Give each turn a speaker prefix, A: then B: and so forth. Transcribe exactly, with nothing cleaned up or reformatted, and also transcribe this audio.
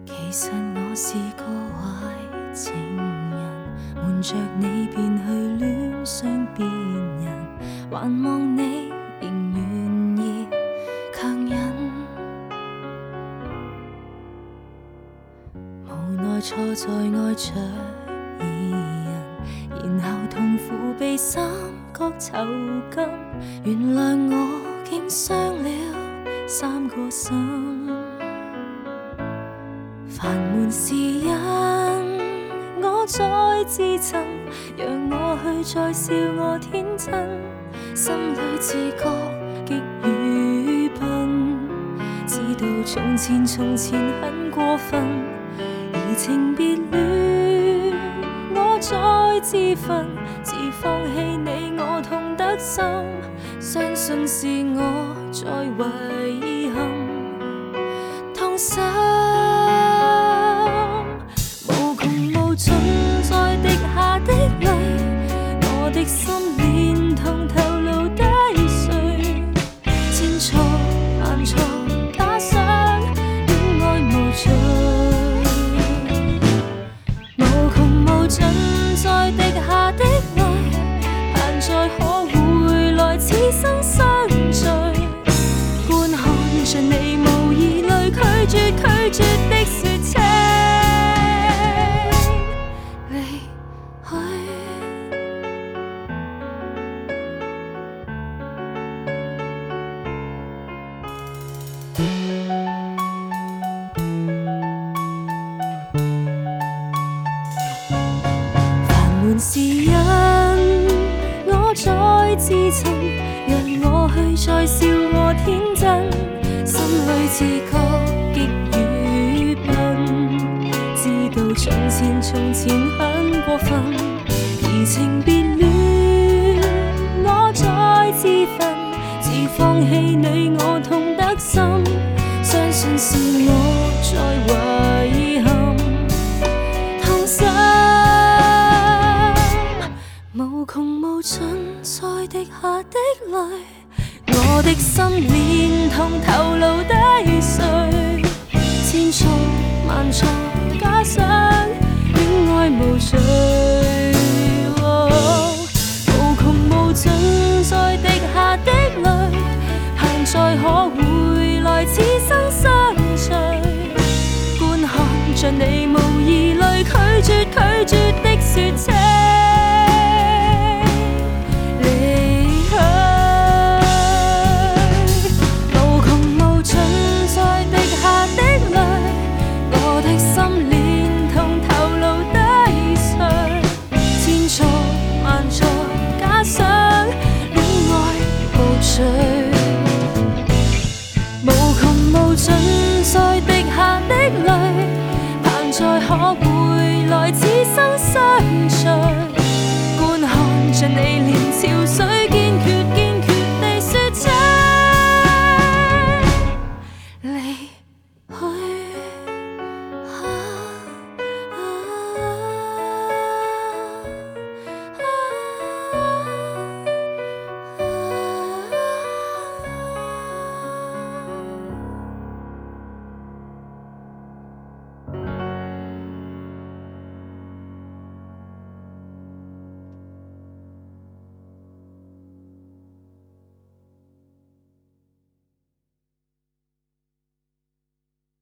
A: 其實我是個壞情人，瞞着你便去戀上別人，還望你仍願意強忍。無奈錯在愛着二人，然後痛苦被三角囚禁。原來我竟傷了三個心。煩悶是因我再自尋，讓我去再笑我天真，心裏自覺極愚笨，知道從前從前很過分，移情別戀我再自焚，自放棄你我痛得深，相信是我在遺憾痛心。盡在滴下的淚，我的心連同頭顱低垂，千錯萬錯假想戀愛無罪，無窮無盡在滴下的淚，盼再可回來此生相聚，觀看着你無疑慮拒絕拒絕的說情。是因我再自尋，讓我去再笑我天真，心裏自覺極愚笨，知道從前從前很過分，移情別戀我再自焚，自放棄你我痛得深，相信是我在遺憾痛心。無窮無盡在滴下的淚，我的心連同頭顱低垂，千錯萬錯假想戀愛無罪，無窮無盡在滴下的淚，盼再可回來此生相聚，觀看着你無疑慮拒絕拒絕的說情。無窮無盡在滴下的淚，盼再可回來此生相聚。